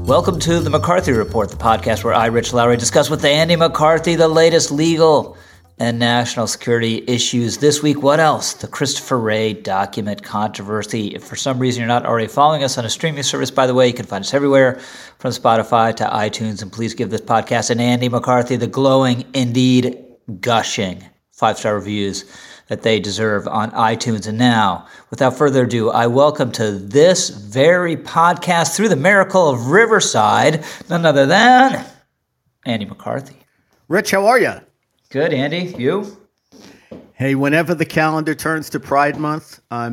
Welcome to the McCarthy Report, the podcast where I, Rich Lowry, discuss with Andy McCarthy the latest legal and national security issues. This week, what else? The Christopher Wray document controversy. If for some reason you're not already following us on a streaming service, by the way, you can find us everywhere from Spotify to iTunes. And please give this podcast and Andy McCarthy the glowing, indeed gushing 5-star reviews that they deserve on iTunes. And now, without further ado, I welcome to this very podcast through the miracle of Riverside, none other than Andy McCarthy. Rich, how are you? Good, Andy. You? Hey, whenever the calendar turns to Pride Month, I'm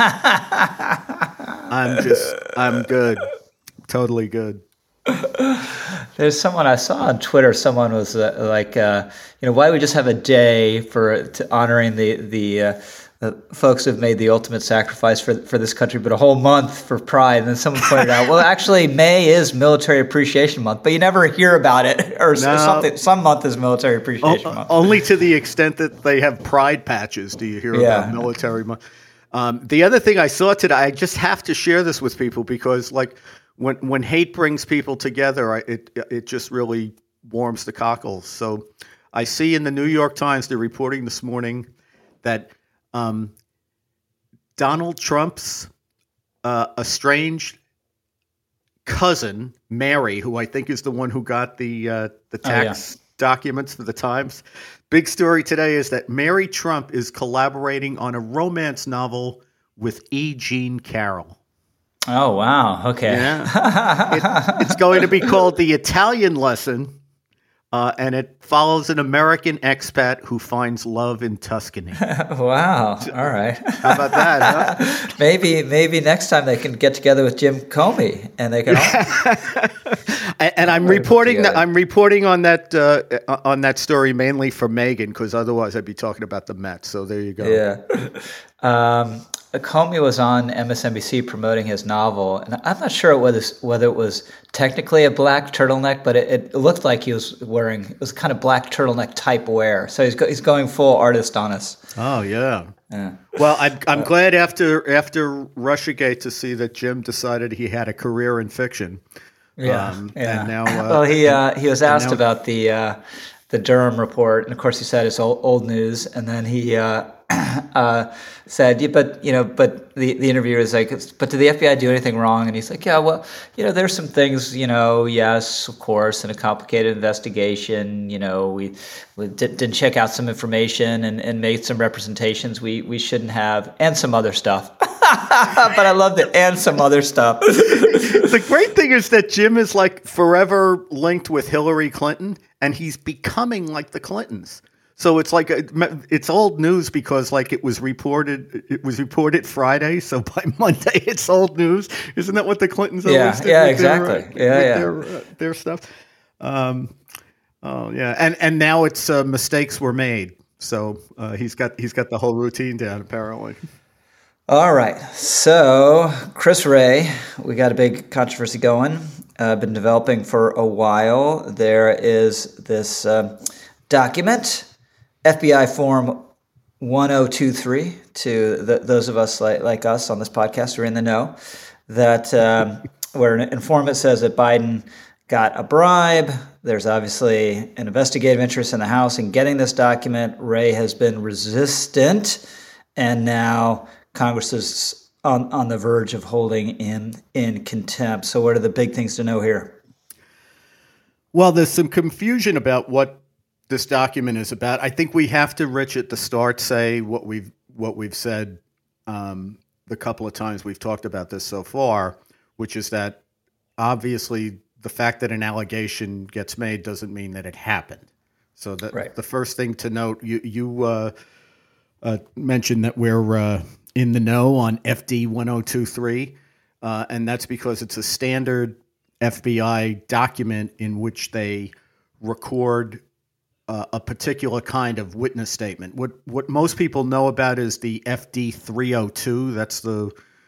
good. Totally good. There's someone I saw on Twitter. Someone was why we just have a day for honoring the folks who've made the ultimate sacrifice for this country, but a whole month for Pride. And then someone pointed out, well, actually, May is Military Appreciation Month, but you never hear about it, or something. Some month is Military Appreciation Month. Only to the extent that they have Pride patches do you hear about Military Month. The other thing I saw today, I just have to share this with people because, like, when hate brings people together, it just really warms the cockles. So I see in the New York Times, they're reporting this morning that Donald Trump's estranged cousin, Mary, who I think is the one who got the tax documents for the Times. Big story today is that Mary Trump is collaborating on a romance novel with E. Jean Carroll. Oh, wow. Okay. Yeah. It's going to be called The Italian Lesson, and it follows an American expat who finds love in Tuscany. Wow. All right. How about that, huh? Maybe next time they can get together with Jim Comey and they can And I'm reporting on that story mainly for Megyn, because otherwise I'd be talking about the Mets. So there you go. Yeah. Comey was on MSNBC promoting his novel, and I'm not sure whether it was technically a black turtleneck, but it looked like he was wearing, it was kind of black turtleneck type wear. So he's going full artist on us. Oh yeah. Well, I'm glad after Russiagate to see that Jim decided he had a career in fiction. Yeah. And now, well, he was asked about the Durham report, and of course he said it's old news, and then he said, yeah, but the interviewer is like, but did the FBI do anything wrong? And he's like, yeah, well, there's some things, yes, of course, in a complicated investigation, we didn't check out some information and made some representations we shouldn't have, and some other stuff. But I loved it, and some other stuff. The great thing is that Jim is like forever linked with Hillary Clinton, and he's becoming like the Clintons. So it's like it's old news because like it was reported Friday, so by Monday it's old news. Isn't that what the Clintons always did? Yeah, exactly. Their stuff. And now it's mistakes were made. So he's got the whole routine down apparently. All right. So Chris Wray, we got a big controversy going. Been developing for a while. There is this document, FBI Form 1023, to those of us like us on this podcast who are in the know, that where an informant says that Biden got a bribe. There's obviously an investigative interest in the House in getting this document. Wray has been resistant, and now Congress is on the verge of holding him in contempt. So what are the big things to know here? Well, there's some confusion about what this document is about. I think we have to, Rich, at the start say what we've said the couple of times we've talked about this so far, which is that obviously the fact that an allegation gets made doesn't mean that it happened. So the first thing to note, you mentioned that we're in the know on FD 1023, and that's because it's a standard FBI document in which they record a particular kind of witness statement. What most people know about is the FD 302. That's the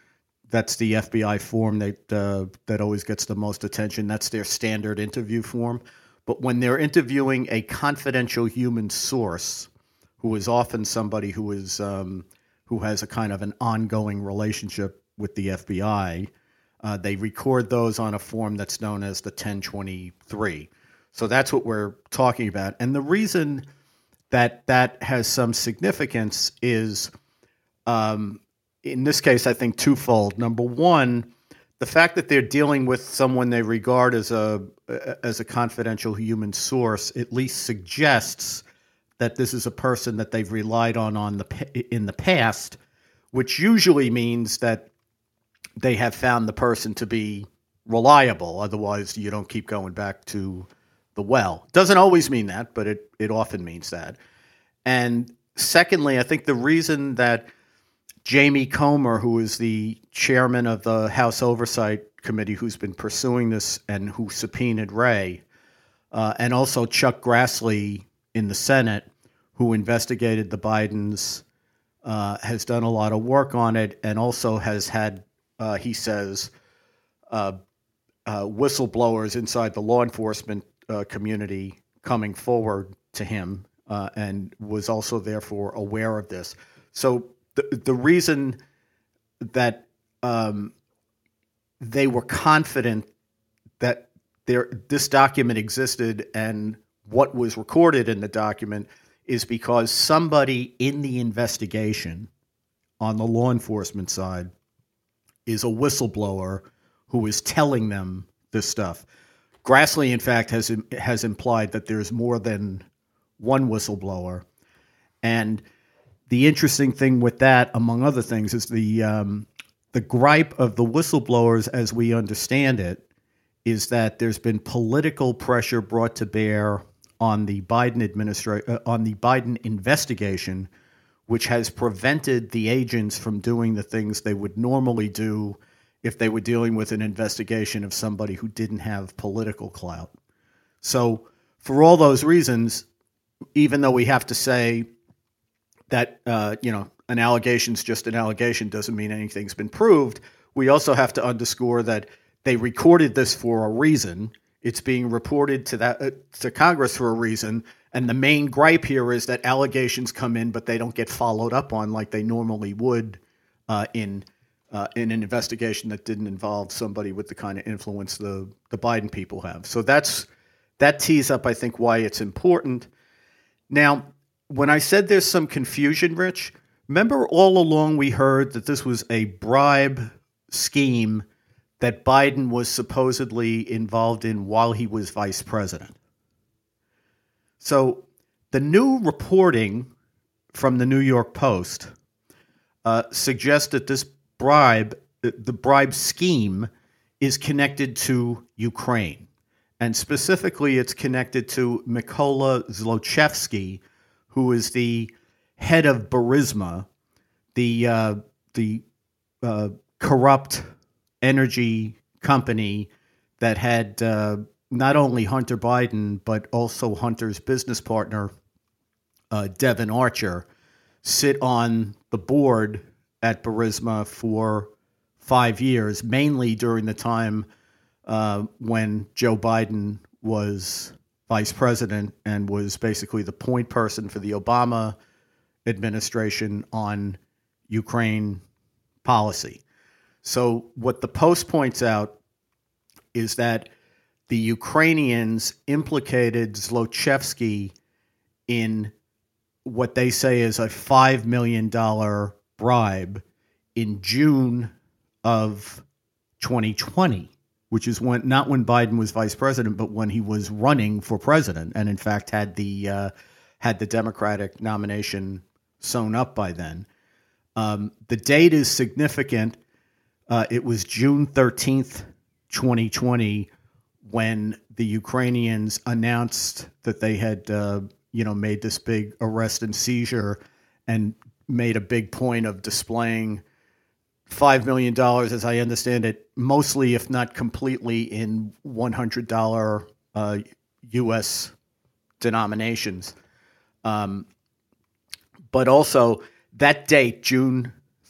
FBI form that always gets the most attention. That's their standard interview form. But when they're interviewing a confidential human source, who is often somebody who has a kind of an ongoing relationship with the FBI, They record those on a form that's known as the 1023. So that's what we're talking about. And the reason that that has some significance is, in this case, I think twofold. Number one, the fact that they're dealing with someone they regard as a confidential human source at least suggests that this is a person that they've relied on in the past, which usually means that they have found the person to be reliable. Otherwise, you don't keep going back to the well. Doesn't always mean that, but it often means that. And secondly, I think the reason that Jamie Comer, who is the chairman of the House Oversight Committee who's been pursuing this and who subpoenaed Wray, and also Chuck Grassley in the Senate, who investigated the Bidens, has done a lot of work on it and also has had, he says, whistleblowers inside the law enforcement community coming forward to him, and was also therefore aware of this. So the reason that they were confident that this document existed and what was recorded in the document is because somebody in the investigation on the law enforcement side is a whistleblower who is telling them this stuff. Grassley, in fact, has implied that there's more than one whistleblower. And the interesting thing with that, among other things, is the gripe of the whistleblowers, as we understand it, is that there's been political pressure brought to bear on the Biden investigation, which has prevented the agents from doing the things they would normally do if they were dealing with an investigation of somebody who didn't have political clout. So for all those reasons, even though we have to say that an allegation's just an allegation doesn't mean anything's been proved, we also have to underscore that they recorded this for a reason. It's being reported to Congress for a reason, and the main gripe here is that allegations come in, but they don't get followed up on like they normally would in an investigation that didn't involve somebody with the kind of influence the Biden people have. So that tees up, I think, why it's important. Now, when I said there's some confusion, Rich, remember all along we heard that this was a bribe scheme that Biden was supposedly involved in while he was vice president. So the new reporting from the New York Post suggests that this the bribe scheme is connected to Ukraine. And specifically, it's connected to Mykola Zlochevsky, who is the head of Burisma, the corrupt energy company that had not only Hunter Biden, but also Hunter's business partner, Devon Archer, sit on the board at Burisma for 5 years, mainly during the time when Joe Biden was vice president and was basically the point person for the Obama administration on Ukraine policy. So what the Post points out is that the Ukrainians implicated Zlochevsky in what they say is a $5 million bribe in June of 2020, which is not when Biden was vice president, but when he was running for president, and in fact had the Democratic nomination sewn up by then. The date is significant. It was June 13th, 2020, when the Ukrainians announced that they had, made this big arrest and seizure and made a big point of displaying $5 million, as I understand it, mostly, if not completely, in $100 U.S. denominations. But also that date, June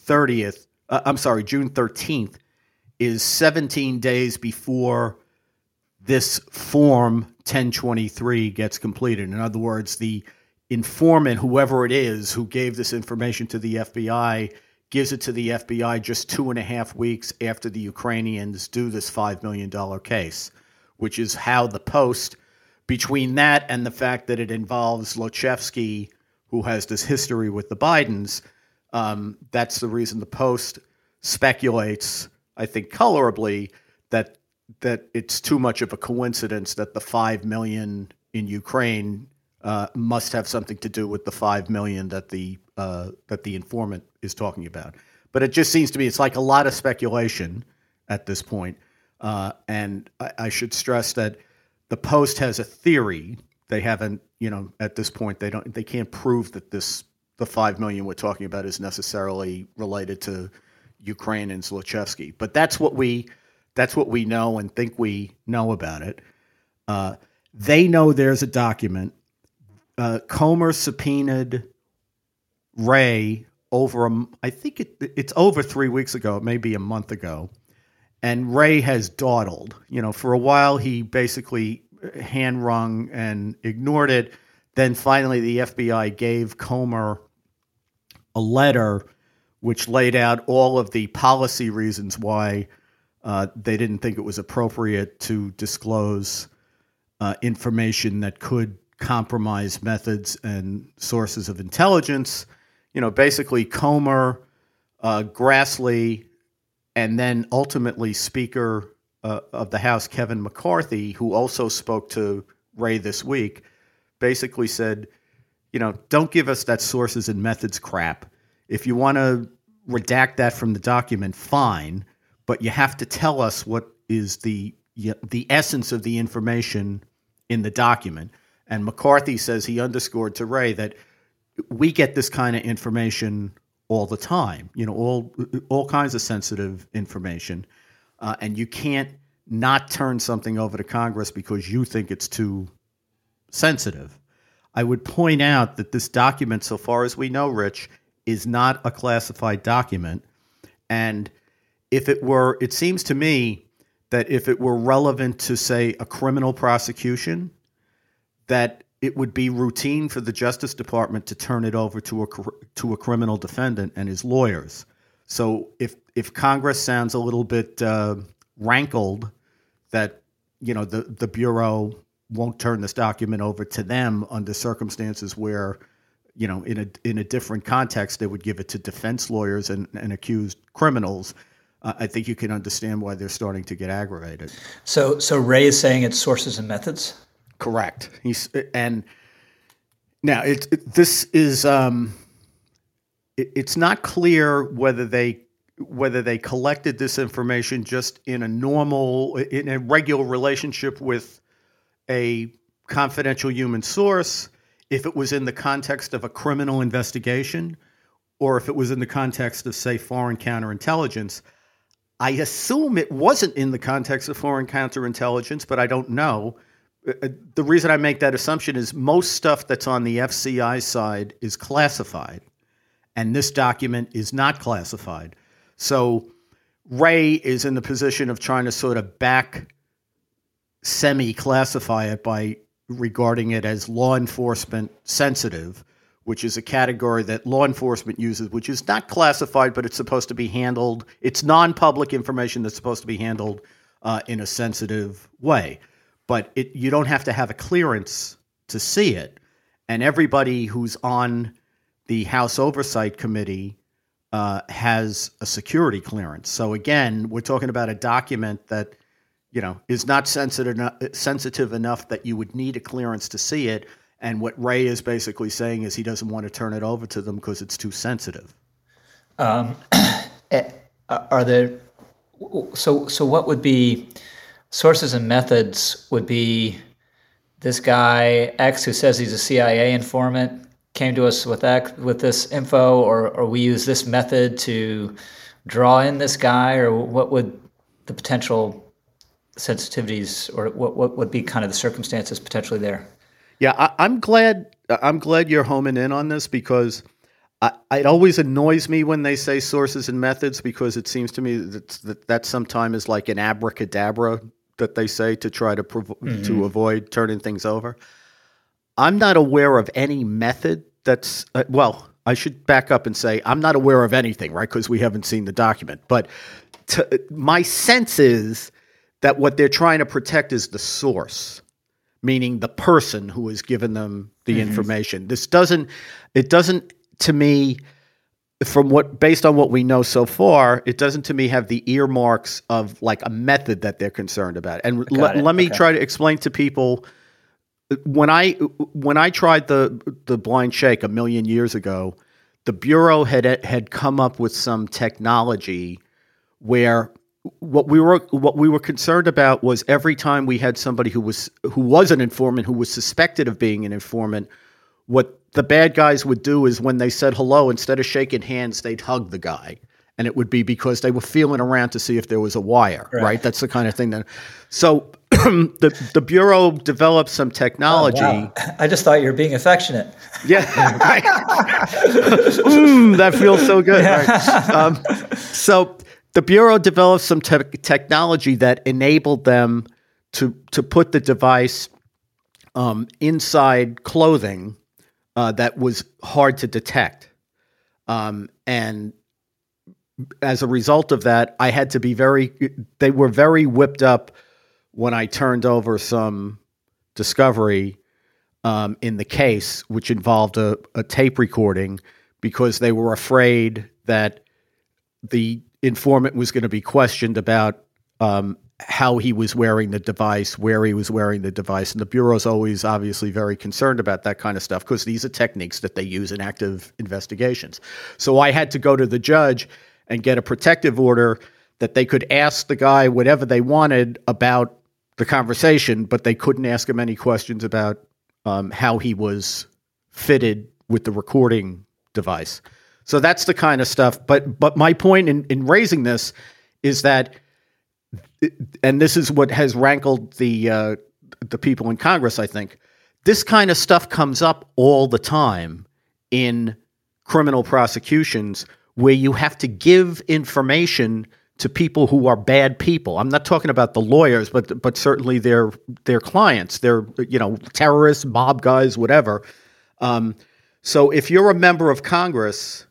13th, is 17 days before this Form 1023 gets completed. In other words, the informant, whoever it is, who gave this information to the FBI, gives it to the FBI just 2.5 weeks after the Ukrainians do this $5 million case, which is how the Post, between that and the fact that it involves Zlochevsky, who has this history with the Bidens, that's the reason the Post speculates, I think colorably, that it's too much of a coincidence that the 5 million in Ukraine must have something to do with the 5 million that the informant is talking about. But it just seems to me it's like a lot of speculation at this point. And I should stress that the Post has a theory. They haven't, at this point they can't prove that the 5 million we're talking about is necessarily related to Ukraine and Zlochevsky. But that's what we know and think we know about it. They know there's a document. Comer subpoenaed Wray I think it's over 3 weeks ago, maybe a month ago, and Wray has dawdled. For a while he basically hand-wrung and ignored it. Then finally the FBI gave Comer a letter which laid out all of the policy reasons why they didn't think it was appropriate to disclose information that could compromise methods and sources of intelligence. Basically Comer, Grassley, and then ultimately Speaker of the House Kevin McCarthy, who also spoke to Wray this week, basically said, don't give us that sources and methods crap. If you want to redact that from the document, fine, but you have to tell us what is the essence of the information in the document. And McCarthy says he underscored to Wray that we get this kind of information all the time, all kinds of sensitive information, and you can't not turn something over to Congress because you think it's too sensitive. I would point out that this document, so far as we know, Rich, is not a classified document. And if it were, it seems to me that if it were relevant to, say, a criminal prosecution, that it would be routine for the Justice Department to turn it over to a criminal defendant and his lawyers. So if Congress sounds a little bit rankled that the Bureau won't turn this document over to them under circumstances where in a different context they would give it to defense lawyers and accused criminals, I think you can understand why they're starting to get aggravated. So Wray is saying it's sources and methods? Correct. And now it's not clear whether they collected this information just in a regular relationship with a confidential human source, if it was in the context of a criminal investigation, or if it was in the context of, say, foreign counterintelligence. I assume it wasn't in the context of foreign counterintelligence, but I don't know. The reason I make that assumption is most stuff that's on the FCI side is classified, and this document is not classified. So Wray is in the position of trying to sort of semi-classify it by regarding it as law enforcement sensitive, which is a category that law enforcement uses, which is not classified, but it's supposed to be handled. It's non-public information that's supposed to be handled in a sensitive way. But you don't have to have a clearance to see it. And everybody who's on the House Oversight Committee has a security clearance. So again, we're talking about a document that is not sensitive enough that you would need a clearance to see it. And what Wray is basically saying is he doesn't want to turn it over to them because it's too sensitive. Are there? So what would be sources and methods? Would be this guy X who says he's a CIA informant came to us with this info, or we use this method to draw in this guy, or what would the potential sensitivities, or what would be kind of the circumstances potentially there? Yeah, I'm glad you're homing in on this, because it always annoys me when they say sources and methods, because it seems to me that sometimes is like an abracadabra that they say to try to to avoid turning things over. I'm not aware of any method that's I should back up and say I'm not aware of anything, right? Because we haven't seen the document. But my sense is that what they're trying to protect is the source, meaning the person who has given them the information. It doesn't to me, based on what we know so far, it doesn't to me have the earmarks of like a method that they're concerned about. And let me try to explain to people. When I tried the blind shake a million years ago, the Bureau had come up with some technology where what we were concerned about was every time we had somebody who was an informant, who was suspected of being an informant, what the bad guys would do is when they said hello, instead of shaking hands, they'd hug the guy. And it would be because they were feeling around to see if there was a wire, right? That's the kind of thing that. So the Bureau developed some technology. Oh, wow. I just thought you were being affectionate. Yeah. Right. That feels so good. Right. So the Bureau developed some technology that enabled them to put the device inside clothing that was hard to detect. And as a result of that, I had to be they were very whipped up when I turned over some discovery in the case, which involved a tape recording, because they were afraid that the informant was going to be questioned about how he was wearing the device, where he was wearing the device. And the Bureau's always obviously very concerned about that kind of stuff because these are techniques that they use in active investigations. So I had to go to the judge and get a protective order that they could ask the guy whatever they wanted about the conversation, but they couldn't ask him any questions about how he was fitted with the recording device. So that's the kind of stuff. But my point in raising this is that, and this is what has rankled the people in Congress, I think, this kind of stuff comes up all the time in criminal prosecutions where you have to give information to people who are bad people. I'm not talking about the lawyers, but certainly their clients, their terrorists, mob guys, whatever. So if you're a member of Congress,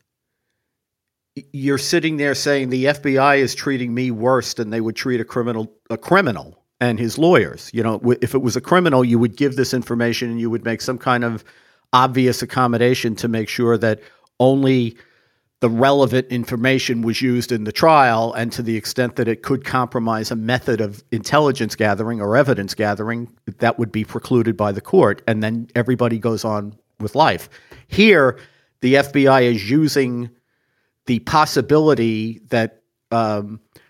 you're sitting there saying the FBI is treating me worse than they would treat a criminal and his lawyers. If it was a criminal, you would give this information and you would make some kind of obvious accommodation to make sure that only the relevant information was used in the trial, and to the extent that it could compromise a method of intelligence gathering or evidence gathering, that would be precluded by the court, and then everybody goes on with life. Here, the FBI is using the possibility that a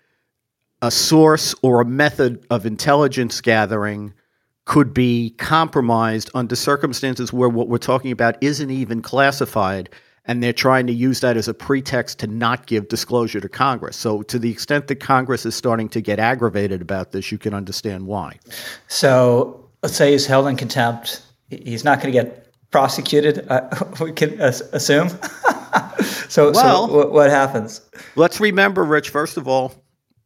source or a method of intelligence gathering could be compromised under circumstances where what we're talking about isn't even classified, and they're trying to use that as a pretext to not give disclosure to Congress. So to the extent that Congress is starting to get aggravated about this, you can understand why. So let's say he's held in contempt. He's not going to get prosecuted, we can assume. So what happens? Let's remember, Rich, first of all,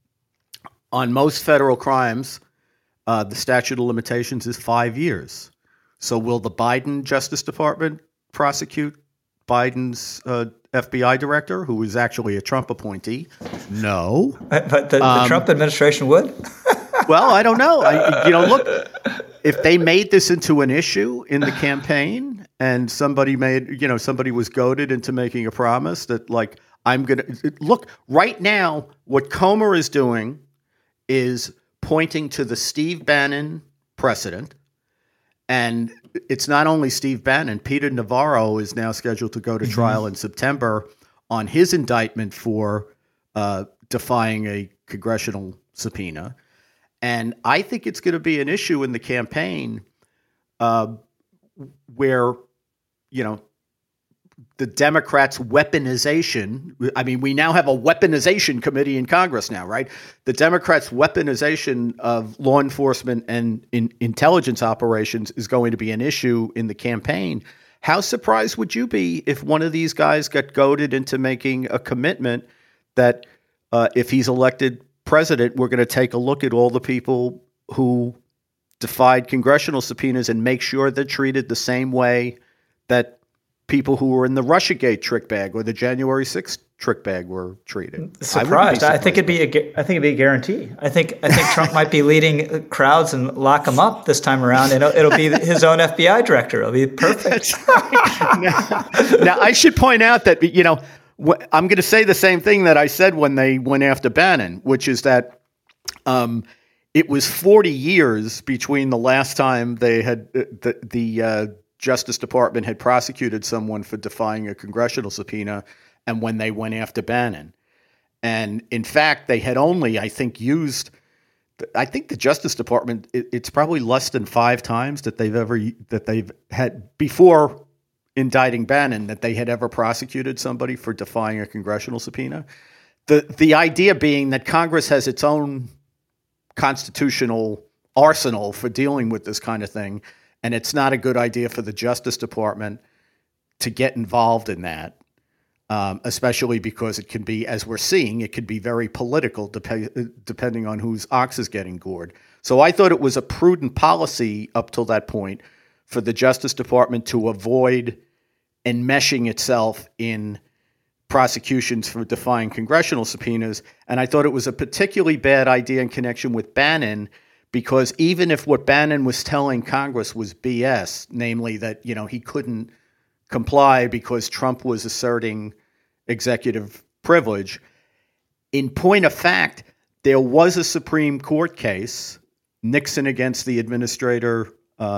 on most federal crimes, the statute of limitations is 5 years. So will the Biden Justice Department prosecute Biden's FBI director, who is actually a Trump appointee? No. But the Trump administration would? Well, I don't know. Look, if they made this into an issue in the campaign and somebody was goaded into making a promise that, like, I'm going to look right now, what Comer is doing is pointing to the Steve Bannon precedent. And it's not only Steve Bannon. Peter Navarro is now scheduled to go to trial in September on his indictment for defying a congressional subpoena. And I think it's going to be an issue in the campaign where, the Democrats' weaponization. I mean, we now have a weaponization committee in Congress now, right? The Democrats' weaponization of law enforcement and intelligence operations is going to be an issue in the campaign. How surprised would you be if one of these guys got goaded into making a commitment that if he's elected president, we're going to take a look at all the people who defied congressional subpoenas and make sure they're treated the same way that people who were in the Russiagate trick bag or the January 6th trick bag were treated. Surprised. I think it'd be a guarantee. I think Trump might be leading crowds and lock him up this time around. And it'll be his own FBI director. It'll be perfect. Now, I should point out that, I'm going to say the same thing that I said when they went after Bannon, which is that it was 40 years between the last time they had the Justice Department had prosecuted someone for defying a congressional subpoena and when they went after Bannon. And in fact, they had only, I think the Justice Department, it's probably less than 5 times that they've had before indicting Bannon that they had ever prosecuted somebody for defying a congressional subpoena. The idea being that Congress has its own constitutional arsenal for dealing with this kind of thing, and it's not a good idea for the Justice Department to get involved in that. Especially because it can be, as we're seeing, it could be very political depending on whose ox is getting gored. So I thought it was a prudent policy up till that point for the Justice Department to avoid enmeshing itself in prosecutions for defying congressional subpoenas. And I thought it was a particularly bad idea in connection with Bannon, because even if what Bannon was telling Congress was BS, namely that, he couldn't comply because Trump was asserting executive privilege. In point of fact, there was a Supreme Court case, Nixon against the administrator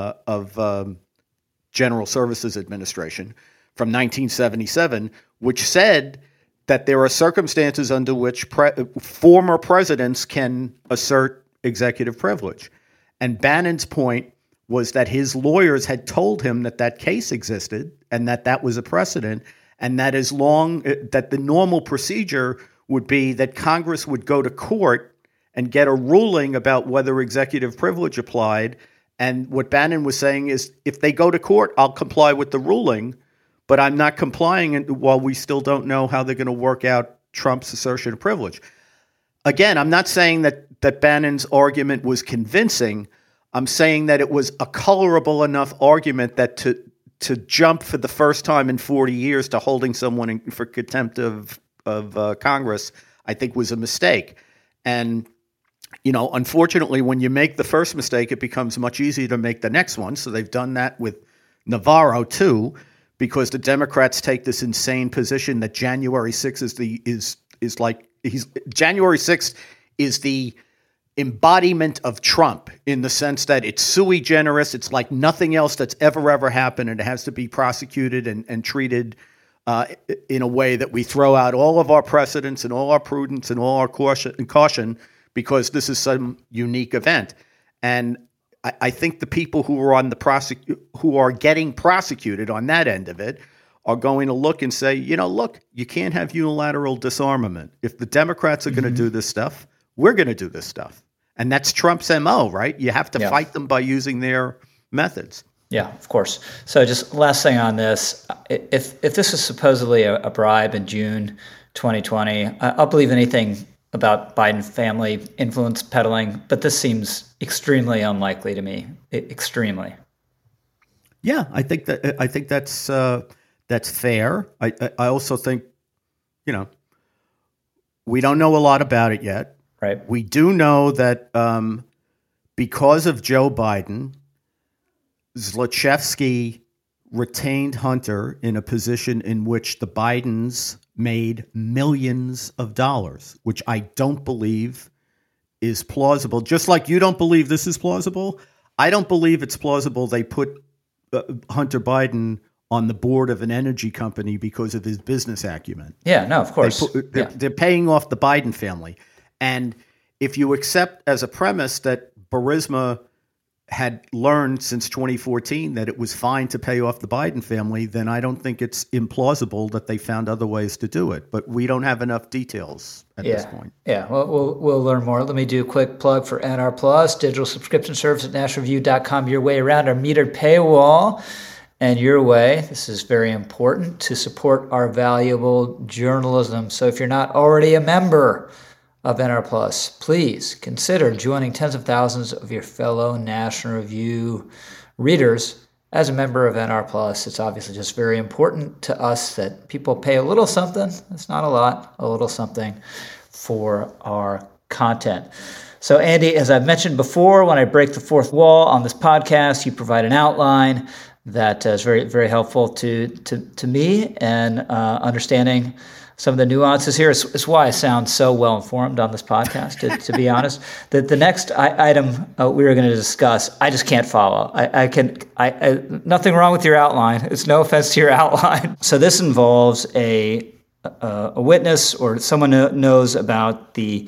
of General Services Administration from 1977, which said that there are circumstances under which former presidents can assert executive privilege. And Bannon's point was that his lawyers had told him that case existed and that was a precedent, and that that the normal procedure would be that Congress would go to court and get a ruling about whether executive privilege applied. And what Bannon was saying is, if they go to court, I'll comply with the ruling, but I'm not complying while we still don't know how they're going to work out Trump's assertion of privilege. Again, I'm not saying that Bannon's argument was convincing. I'm saying that it was a colorable enough argument that to jump for the first time in 40 years to holding someone for contempt of Congress, I think was a mistake. And, unfortunately, when you make the first mistake, it becomes much easier to make the next one. So they've done that with Navarro too, because the Democrats take this insane position that January 6th January 6th is the embodiment of Trump, in the sense that it's sui generis. It's like nothing else that's ever happened, and it has to be prosecuted and treated in a way that we throw out all of our precedents and all our prudence and all our caution because this is some unique event. And I think the people who are who are getting prosecuted on that end of it are going to look and say, look, you can't have unilateral disarmament. If the Democrats are going to do this stuff, we're going to do this stuff. And that's Trump's MO, right? You have to fight them by using their methods. Yeah, of course. So just last thing on this, if this is supposedly a bribe in June 2020, I'll believe anything about Biden family influence peddling, but this seems extremely unlikely to me. Extremely. Yeah, I think that's fair. I also think, we don't know a lot about it yet. Right. We do know that because of Joe Biden, Zlochevsky retained Hunter in a position in which the Bidens made millions of dollars, which I don't believe is plausible. Just like you don't believe this is plausible, I don't believe it's plausible they put Hunter Biden on the board of an energy company because of his business acumen. Yeah, no, of course. They're paying off the Biden family. And if you accept as a premise that Burisma had learned since 2014 that it was fine to pay off the Biden family, then I don't think it's implausible that they found other ways to do it. But we don't have enough details at this point. Yeah, well, we'll learn more. Let me do a quick plug for NR Plus, digital subscription service at nationalreview.com, your way around our metered paywall. And your way, this is very important, to support our valuable journalism. So if you're not already a member of NR Plus, please consider joining tens of thousands of your fellow National Review readers as a member of NR Plus, it's obviously just very important to us that people pay a little something. It's not a lot, a little something for our content. So, Andy, as I've mentioned before, when I break the fourth wall on this podcast, you provide an outline that is very, very helpful to me and understanding some of the nuances here. It's why I sound so well informed on this podcast, to be honest. The next item we were going to discuss, I just can't follow. Nothing wrong with your outline. It's no offense to your outline. So this involves a witness or someone knows about this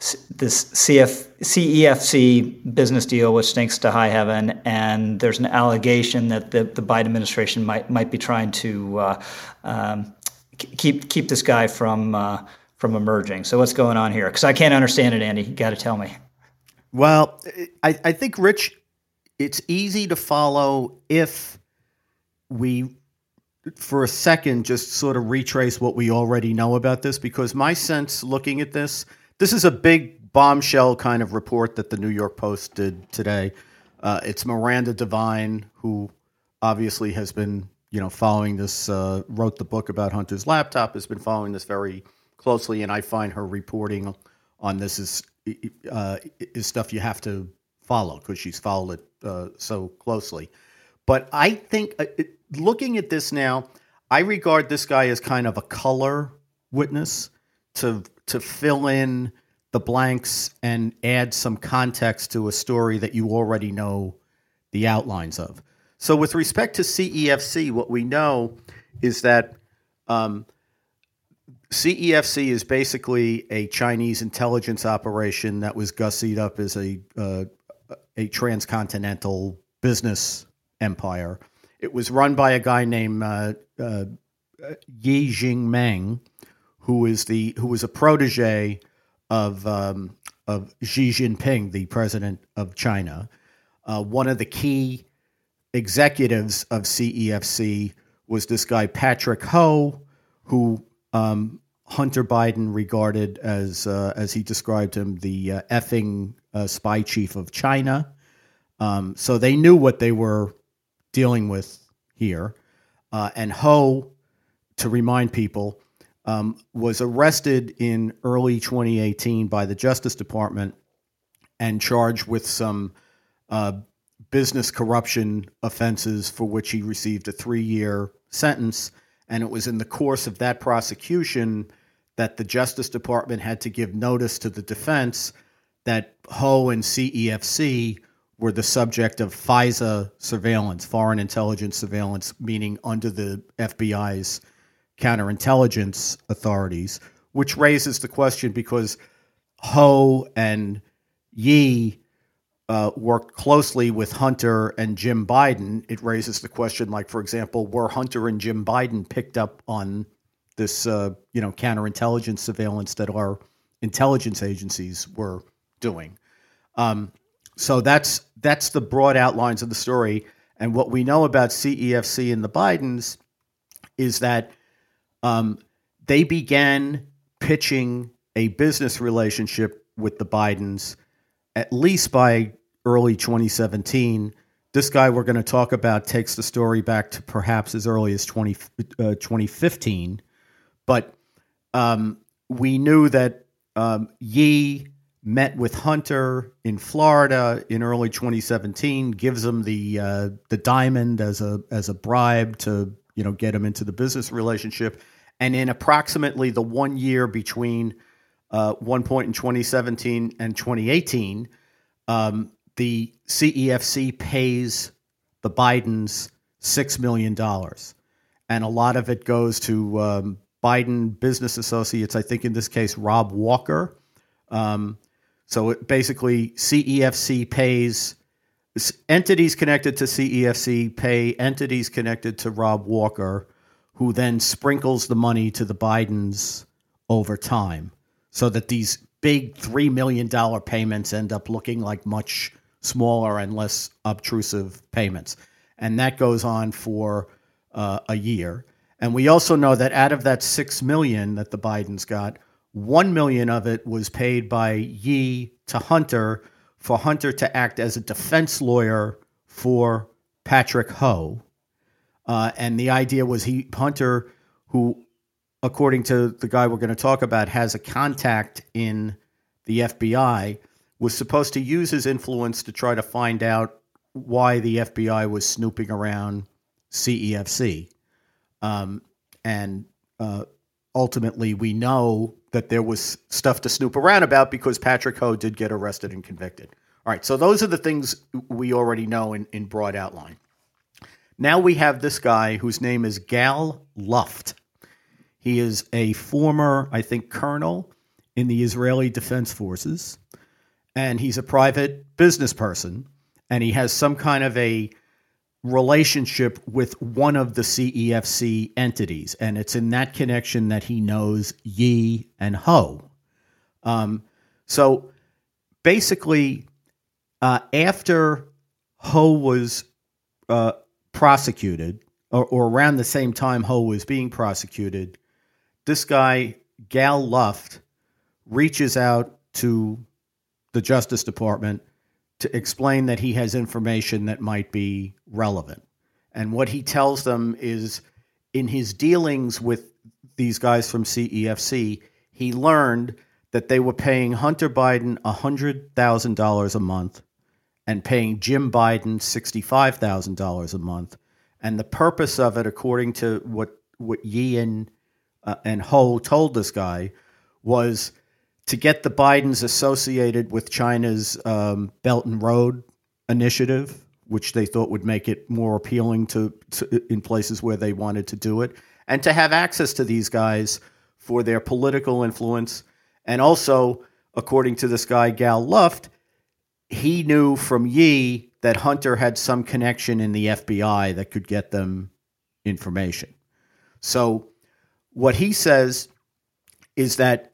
CEFC business deal, which stinks to high heaven, and there's an allegation that the Biden administration might be trying to keep this guy from emerging. So what's going on here? Because I can't understand it, Andy. You got to tell me. Well, I think, Rich, it's easy to follow if we, for a second, just sort of retrace what we already know about this, because my sense looking at this is a big bombshell kind of report that the New York Post did today. It's Miranda Devine, who obviously has been following this, wrote the book about Hunter's laptop, has been following this very closely, and I find her reporting on this is stuff you have to follow because she's followed it so closely. But I think looking at this now, I regard this guy as kind of a color witness to fill in the blanks and add some context to a story that you already know the outlines of. So with respect to CEFC, what we know is that CEFC is basically a Chinese intelligence operation that was gussied up as a transcontinental business empire. It was run by a guy named Ye Jingmeng, who was a protege of Xi Jinping, the president of China. One of the key executives of CEFC was this guy Patrick Ho, who Hunter Biden regarded as he described him, the effing spy chief of China. So they knew what they were dealing with here. And Ho, to remind people, was arrested in early 2018 by the Justice Department and charged with some business corruption offenses for which he received a 3-year sentence. And it was in the course of that prosecution that the Justice Department had to give notice to the defense that Ho and CEFC were the subject of FISA surveillance, foreign intelligence surveillance, meaning under the FBI's counterintelligence authorities, which raises the question because Ho and Yi worked closely with Hunter and Jim Biden. It raises the question, like, for example, were Hunter and Jim Biden picked up on this, counterintelligence surveillance that our intelligence agencies were doing? So that's the broad outlines of the story. And what we know about CEFC and the Bidens is that they began pitching a business relationship with the Bidens at least by early 2017. This guy we're going to talk about takes the story back to perhaps as early as 2015. But we knew that Yi met with Hunter in Florida in early 2017, gives him the diamond as a bribe to get him into the business relationship. And in approximately the 1 year between one point in 2017 and 2018, the CEFC pays the Bidens $6 million. And a lot of it goes to Biden business associates, I think in this case, Rob Walker. So basically, CEFC pays entities connected to CEFC pay entities connected to Rob Walker, who then sprinkles the money to the Bidens over time, so that these big $3 million payments end up looking like much smaller and less obtrusive payments. And that goes on for a year. And we also know that out of that $6 million that the Bidens got, $1 million of it was paid by Yi to Hunter for Hunter to act as a defense lawyer for Patrick Ho. And the idea was Hunter, who, according to the guy we're going to talk about, has a contact in the FBI, was supposed to use his influence to try to find out why the FBI was snooping around CEFC. And ultimately, we know that there was stuff to snoop around about because Patrick Ho did get arrested and convicted. All right, so those are the things we already know in broad outline. Now we have this guy whose name is Gal Luft. He is a former, I think, colonel in the Israeli Defense Forces, and he's a private business person, and he has some kind of a relationship with one of the CEFC entities, and it's in that connection that he knows Yi and Ho. So basically, after Ho was prosecuted, or around the same time Ho was being prosecuted, this guy, Gal Luft, reaches out to the Justice Department to explain that he has information that might be relevant. And what he tells them is, in his dealings with these guys from CEFC, he learned that they were paying Hunter Biden $100,000 a month and paying Jim Biden $65,000 a month. And the purpose of it, according to what Yi and Ho told this guy, was to get the Bidens associated with China's Belt and Road initiative, which they thought would make it more appealing to in places where they wanted to do it, and to have access to these guys for their political influence. And also, according to this guy, Gal Luft, he knew from Yi that Hunter had some connection in the FBI that could get them information. So what he says is that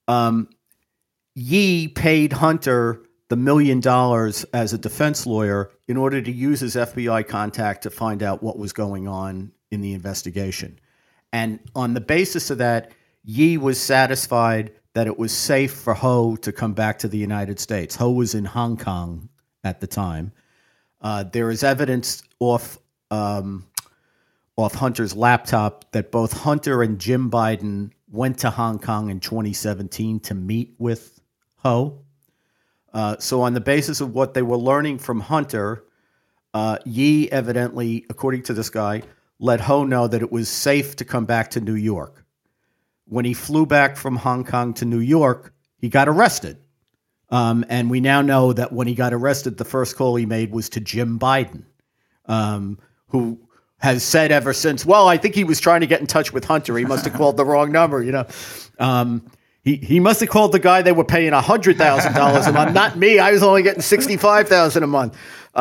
Yi paid Hunter the $1 million as a defense lawyer in order to use his FBI contact to find out what was going on in the investigation. And on the basis of that, Yi was satisfied that it was safe for Ho to come back to the United States. Ho was in Hong Kong at the time. There is evidence off Hunter's laptop that both Hunter and Jim Biden went to Hong Kong in 2017 to meet with Ho. So on the basis of what they were learning from Hunter, Yi evidently, according to this guy, let Ho know that it was safe to come back to New York. When he flew back from Hong Kong to New York, he got arrested. And we now know that when he got arrested, the first call he made was to Jim Biden, who has said ever since, well, I think he was trying to get in touch with Hunter. He must have called the wrong number, He must have called the guy they were paying $100,000 a month, not me. I was only getting $65,000 a month.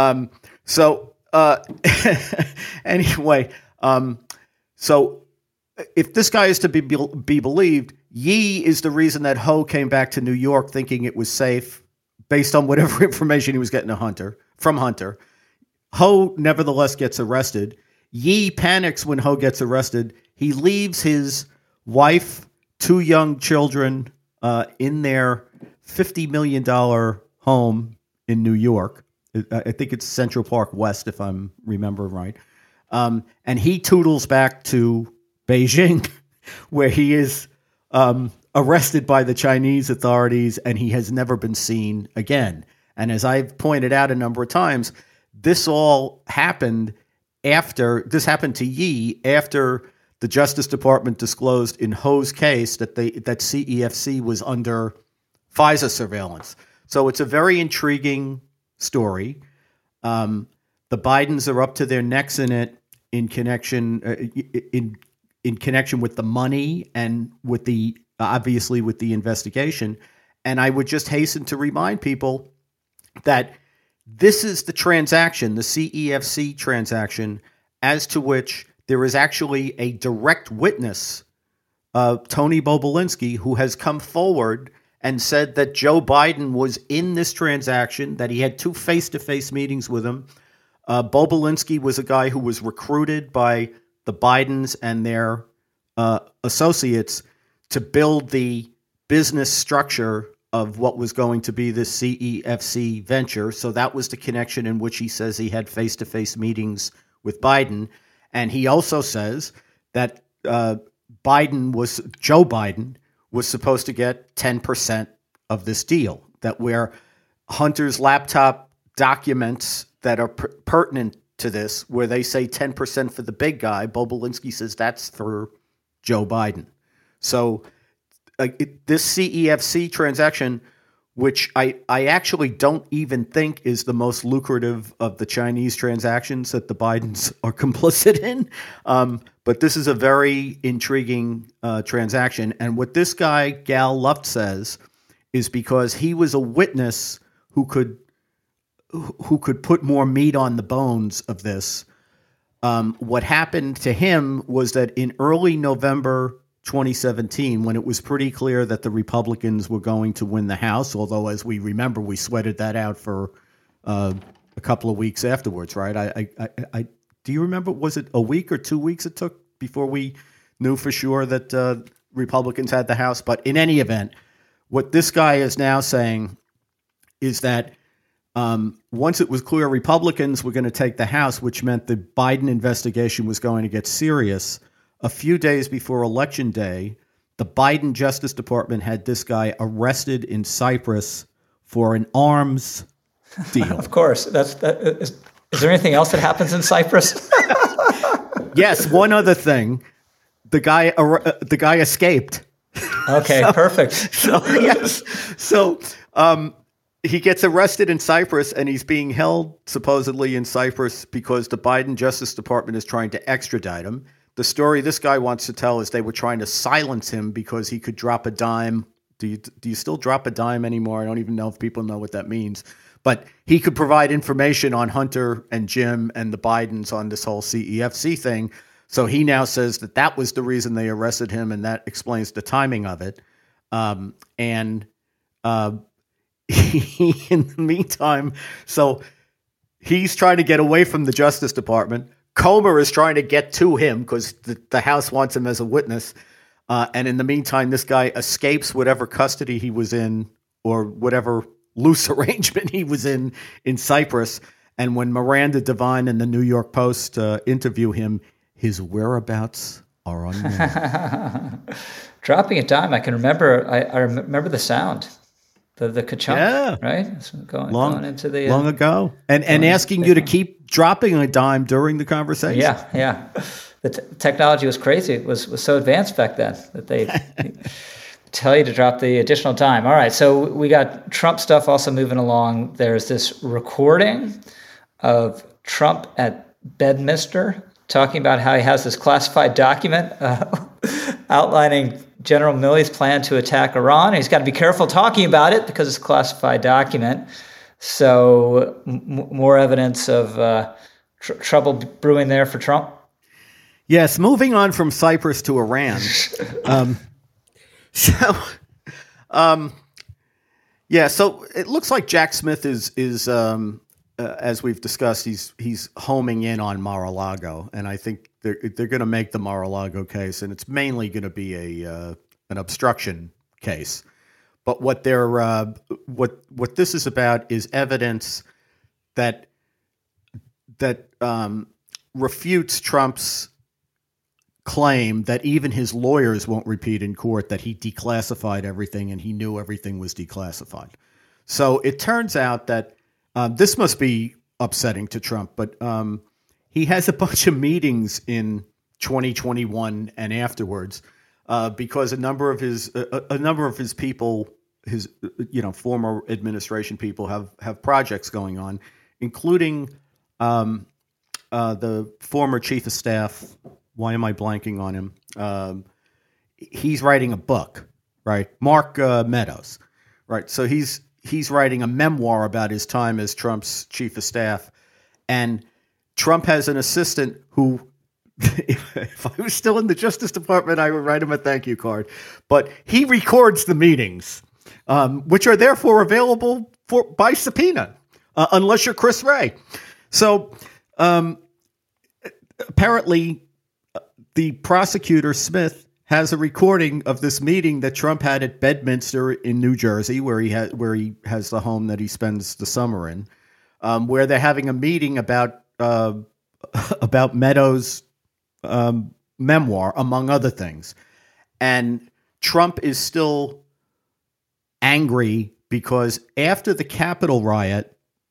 Anyway, so if this guy is to be believed, Yi is the reason that Ho came back to New York thinking it was safe based on whatever information he was getting from Hunter. Ho nevertheless gets arrested. Yi panics when Ho gets arrested. He leaves his wife, 2 young children in their $50 million home in New York. I think it's Central Park West, if I'm remembering right. And he toodles back to Beijing, where he is arrested by the Chinese authorities, and he has never been seen again. And as I've pointed out a number of times, this all happened to Yi after the Justice Department disclosed in Ho's case that CEFC was under FISA surveillance. So it's a very intriguing story. The Bidens are up to their necks in it in connection with the money and with the investigation. And I would just hasten to remind people that this is the transaction, the CEFC transaction, as to which there is actually a direct witness, Tony Bobulinski, who has come forward and said that Joe Biden was in this transaction, that he had 2 face-to-face meetings with him. Bobulinski was a guy who was recruited by the Bidens and their associates to build the business structure of what was going to be the CEFC venture. So that was the connection in which he says he had face-to-face meetings with Biden. And he also says that Joe Biden was supposed to get 10% of this deal, that where Hunter's laptop documents that are pertinent to this, where they say 10% for the big guy, Bobulinski says that's for Joe Biden. So this CEFC transaction, which I actually don't even think is the most lucrative of the Chinese transactions that the Bidens are complicit in. But this is a very intriguing transaction. And what this guy, Gal Luft, says is because he was a witness who could put more meat on the bones of this. What happened to him was that in early November 2017, when it was pretty clear that the Republicans were going to win the House, although as we remember, we sweated that out for a couple of weeks afterwards, right? I do you remember, was it a week or 2 weeks it took before we knew for sure that Republicans had the House? But in any event, what this guy is now saying is that once it was clear Republicans were going to take the House, which meant the Biden investigation was going to get serious, a few days before Election Day, the Biden Justice Department had this guy arrested in Cyprus for an arms deal. Of course. Is there anything else that happens in Cyprus? Yes, one other thing. The guy escaped. Okay, perfect. So he gets arrested in Cyprus, and he's being held supposedly in Cyprus because the Biden Justice Department is trying to extradite him. The story this guy wants to tell is they were trying to silence him because he could drop a dime. Do you still drop a dime anymore? I don't even know if people know what that means. But he could provide information on Hunter and Jim and the Bidens on this whole CEFC thing. So he now says that was the reason they arrested him, and that explains the timing of it. In the meantime, so he's trying to get away from the Justice Department. Comer is trying to get to him because the House wants him as a witness. And in the meantime, this guy escapes whatever custody he was in or whatever loose arrangement he was in Cyprus. And when Miranda Devine and the New York Post interview him, his whereabouts are unknown. Dropping a dime, I can remember. I remember the sound. The ka-chunk, yeah. Right? So going into the long ago, and asking you to keep dropping a dime during the conversation. Yeah. The technology was crazy. It was so advanced back then that they tell you to drop the additional dime. All right, so we got Trump stuff also moving along. There's this recording of Trump at Bedminster talking about how he has this classified document outlining General Milley's plan to attack Iran. He's got to be careful talking about it because it's a classified document. So more evidence of trouble brewing there for Trump. Yes, moving on from Cyprus to Iran. So it looks like Jack Smith is as we've discussed, he's homing in on Mar-a-Lago, and I think they're going to make the Mar-a-Lago case, and it's mainly going to be an obstruction case. But what this is about is evidence that refutes Trump's claim that even his lawyers won't repeat in court that he declassified everything and he knew everything was declassified. So it turns out that this must be upsetting to Trump, but he has a bunch of meetings in 2021 and afterwards because a number of his people, his former administration people, have projects going on, including the former chief of staff. Why am I blanking on him? He's writing a book, right? Mark Meadows, right? So he's writing a memoir about his time as Trump's chief of staff. And Trump has an assistant who, if I was still in the Justice Department, I would write him a thank you card. But he records the meetings, which are therefore available by subpoena, unless you're Chris Wray. So apparently the prosecutor, Smith, has a recording of this meeting that Trump had at Bedminster in New Jersey, where he has the home that he spends the summer in, where they're having a meeting about Meadows' memoir, among other things. And Trump is still angry because after the Capitol riot,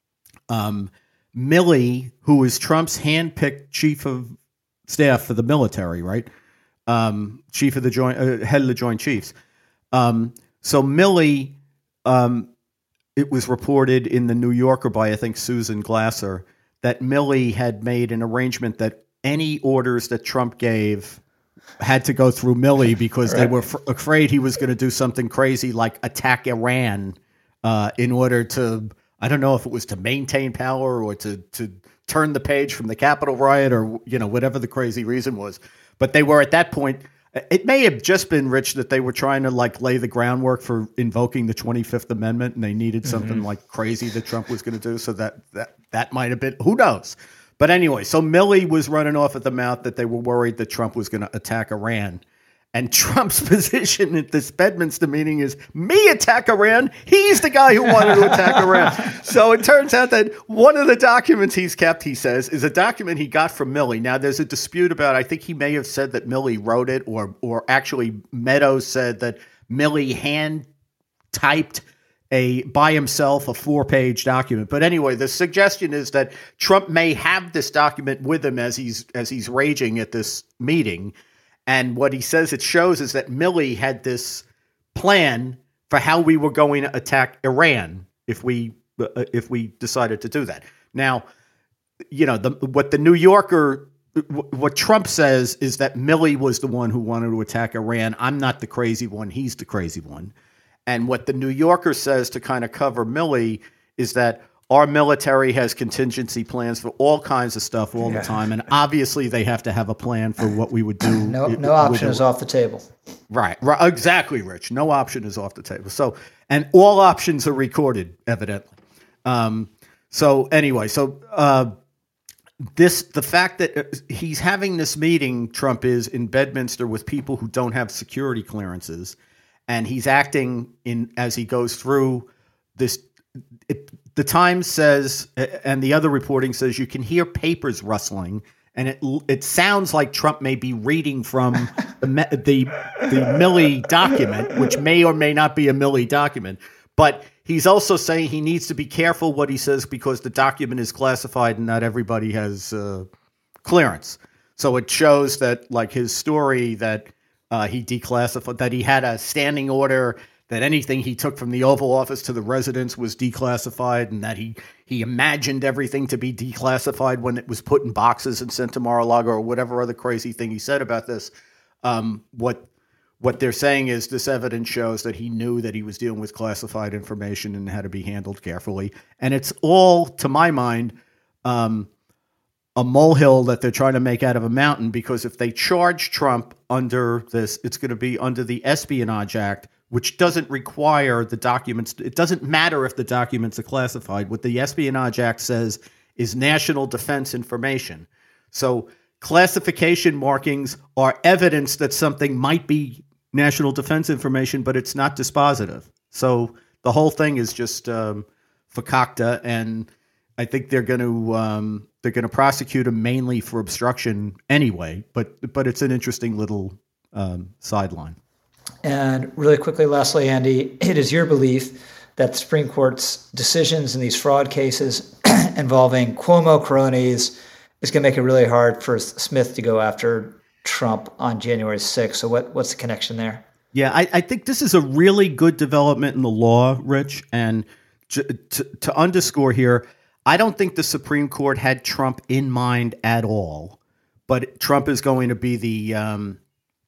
Milley, who is Trump's handpicked chief of staff for the military, right? Chief of the head of the Joint Chiefs. So Milley, it was reported in the New Yorker by, I think, Susan Glasser, that Milley had made an arrangement that any orders that Trump gave had to go through Milley because they were afraid he was going to do something crazy like attack Iran in order to, I don't know if it was to maintain power or to turn the page from the Capitol riot or, whatever the crazy reason was. But they were at that point. It may have just been, Rich, that they were trying to lay the groundwork for invoking the 25th Amendment, and they needed something crazy that Trump was going to do. So that might have been, who knows? But anyway, so Milley was running off at the mouth that they were worried that Trump was going to attack Iran. And Trump's position at this Bedminster meeting is, me attack Iran? He's the guy who wanted to attack Iran. So it turns out that one of the documents he's kept, he says, is a document he got from Milley. Now, there's a dispute about, I think he may have said that Milley wrote it, or actually Meadows said that Milley hand-typed by himself a 4-page document. But anyway, the suggestion is that Trump may have this document with him as he's raging at this meeting. And what he says it shows is that Milley had this plan for how we were going to attack Iran if we decided to do that. Now, what the New Yorker, what Trump says is that Milley was the one who wanted to attack Iran. I'm not the crazy one. He's the crazy one. And what the New Yorker says to kind of cover Milley is that our military has contingency plans for all kinds of stuff all the time. And obviously they have to have a plan for what we would do. No option is off the table. Right. Exactly, Rich. No option is off the table. So, and all options are recorded, evidently. The fact that he's having this meeting, Trump is, in Bedminster with people who don't have security clearances, and he's acting as he goes through this. The Times says, and the other reporting says, you can hear papers rustling, and it sounds like Trump may be reading from the Milley document, which may or may not be a Milley document. But he's also saying he needs to be careful what he says because the document is classified and not everybody has clearance. So it shows that, his story that he declassified, that he had a standing order that anything he took from the Oval Office to the residence was declassified, and that he imagined everything to be declassified when it was put in boxes and sent to Mar-a-Lago, or whatever other crazy thing he said about this. What they're saying is this evidence shows that he knew that he was dealing with classified information and had to be handled carefully. And it's all, to my mind, a molehill that they're trying to make out of a mountain, because if they charge Trump under this, it's going to be under the Espionage Act, which doesn't require the documents. It doesn't matter if the documents are classified. What the Espionage Act says is national defense information. So classification markings are evidence that something might be national defense information, but it's not dispositive. So the whole thing is just fakakta, and I think they're going to prosecute him mainly for obstruction anyway. But it's an interesting little sideline. And really quickly, lastly, Andy, it is your belief that the Supreme Court's decisions in these fraud cases involving Cuomo cronies is going to make it really hard for Smith to go after Trump on January 6th. So what's the connection there? Yeah, I think this is a really good development in the law, Rich. And to underscore here, I don't think the Supreme Court had Trump in mind at all. But Trump is going to be the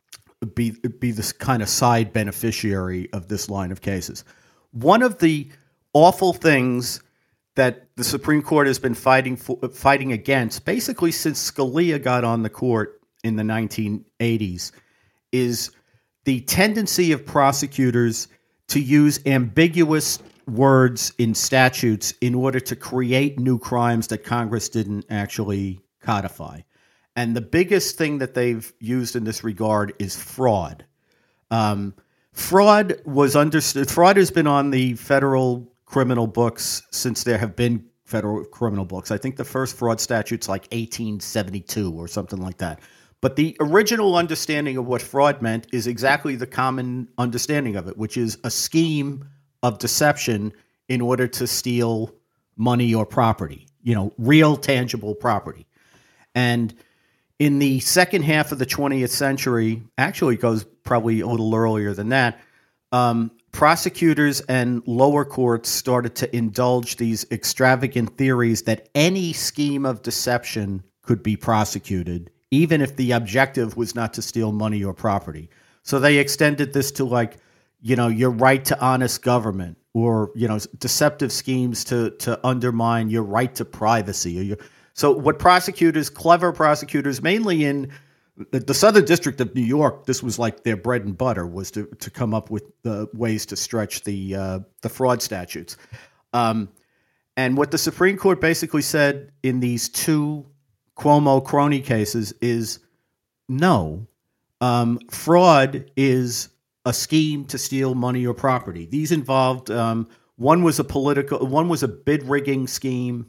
this kind of side beneficiary of this line of cases. One of the awful things that the Supreme Court has been fighting against, basically since Scalia got on the court in the 1980s, is the tendency of prosecutors to use ambiguous words in statutes in order to create new crimes that Congress didn't actually codify. And the biggest thing that they've used in this regard is fraud. Fraud was understood. Fraud has been on the federal criminal books since there have been federal criminal books. I think the first fraud statute's like 1872 or something like that. But the original understanding of what fraud meant is exactly the common understanding of it, which is a scheme of deception in order to steal money or property, real tangible property. And in the second half of the 20th century, actually it goes probably a little earlier than that, prosecutors and lower courts started to indulge these extravagant theories that any scheme of deception could be prosecuted, even if the objective was not to steal money or property. So they extended this to your right to honest government, or, deceptive schemes to undermine your right to privacy. So what clever prosecutors, mainly in the Southern District of New York, this was like their bread and butter, was to come up with the ways to stretch the fraud statutes. And what the Supreme Court basically said in these two Cuomo crony cases is no, fraud is a scheme to steal money or property. These involved one was a bid rigging scheme,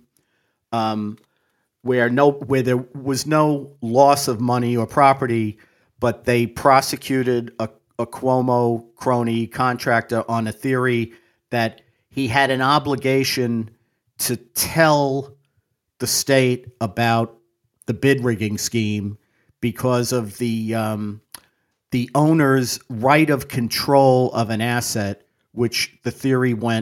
where there was no loss of money or property, but they prosecuted a Cuomo crony contractor on a theory that he had an obligation to tell the state about the bid rigging scheme because of the owner's right of control of an asset, which the theory went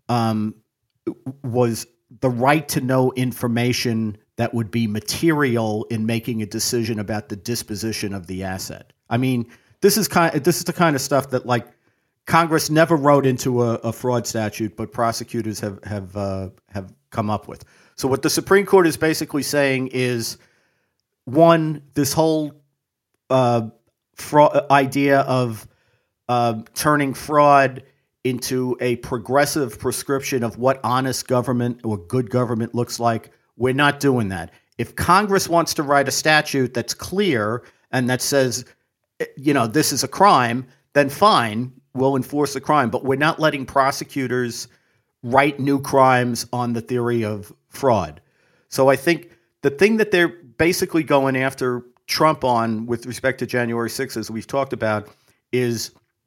was the right to know information that would be material in making a decision about the disposition of the asset. I mean, this is the kind of stuff that Congress never wrote into a fraud statute, but prosecutors have come up with. So what the Supreme Court is basically saying is, one, this whole idea of turning fraud into a progressive prescription of what honest government or good government looks like, we're not doing that. If Congress wants to write a statute that's clear and that says, this is a crime, then fine, we'll enforce the crime. But we're not letting prosecutors write new crimes on the theory of fraud. So I think the thing that they're basically going after Trump on with respect to January 6th, as we've talked about, is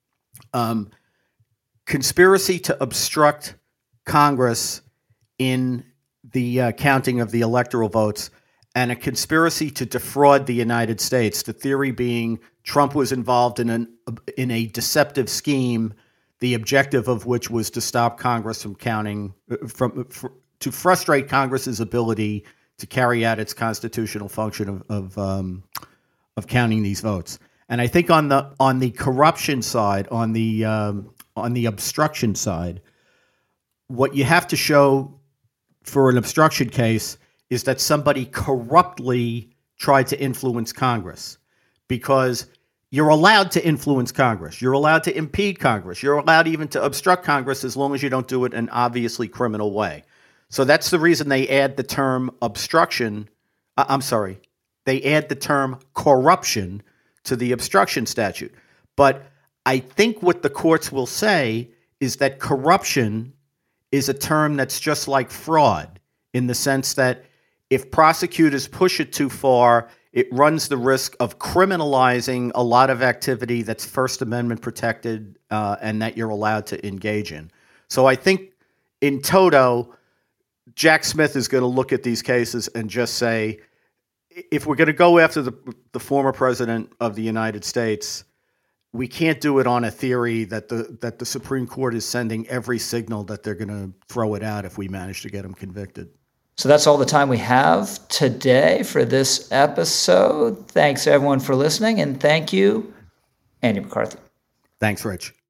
conspiracy to obstruct Congress in the counting of the electoral votes, and a conspiracy to defraud the United States. The theory being Trump was involved in a deceptive scheme, the objective of which was to stop Congress from counting, to frustrate Congress's ability to carry out its constitutional function of counting these votes. And I think on the corruption side, on the obstruction side, what you have to show for an obstruction case is that somebody corruptly tried to influence Congress, because you're allowed to influence Congress. You're allowed to impede Congress. You're allowed even to obstruct Congress as long as you don't do it in an obviously criminal way. So that's the reason they add the term obstruction. They add the term corruption to the obstruction statute. But I think what the courts will say is that corruption is a term that's just like fraud, in the sense that if prosecutors push it too far, it runs the risk of criminalizing a lot of activity that's First Amendment protected and that you're allowed to engage in. So I think in toto, Jack Smith is going to look at these cases and just say, if we're going to go after the former president of the United States, we can't do it on a theory that the Supreme Court is sending every signal that they're going to throw it out if we manage to get him convicted. So that's all the time we have today for this episode. Thanks, everyone, for listening, and thank you, Andy McCarthy. Thanks, Rich.